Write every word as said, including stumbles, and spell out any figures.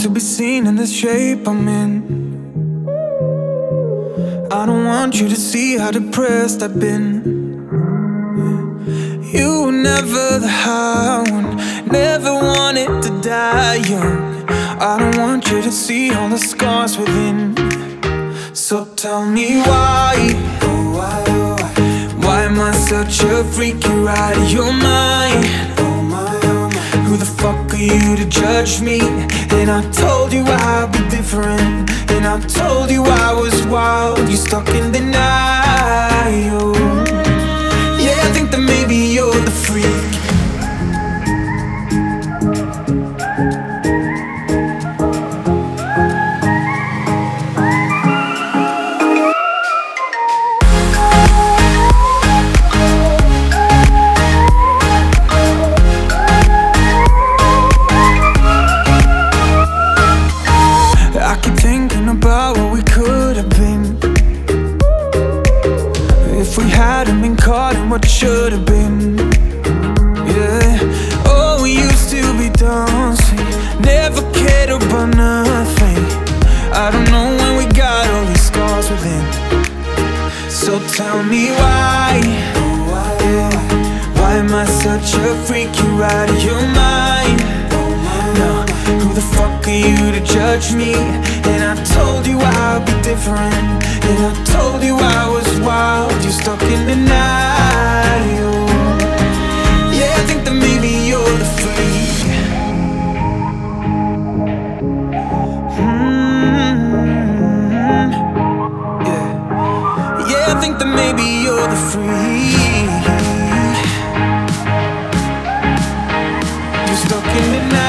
to be seen in the shape I'm in. I don't want you to see how depressed I've been. You were never the high one, never wanted to die young. I don't want you to see all the scars within. So tell me why, oh why, oh why, why am I such a freak? You're out of your mind. Oh my, oh my. Who the fuck are you to judge me? And I told you I'd be different, and I told you I was wild. You stuck in denial. Yeah, I think that maybe you're the freak. I keep thinking about what we could have been if we hadn't been caught in what should have been. Yeah, oh, we used to be dancing, never cared about nothing. I don't know when we got all these scars within. So tell me why, yeah, why am I such a freak? You're out of your mind. No, who the fuck are you to judge me? And I told you I'd be different, and I told you I was wild. You're stuck in denial. Yeah, I think that maybe you're the freak. Mm-hmm. Yeah, yeah, I think that maybe you're the freak. You're stuck in denial.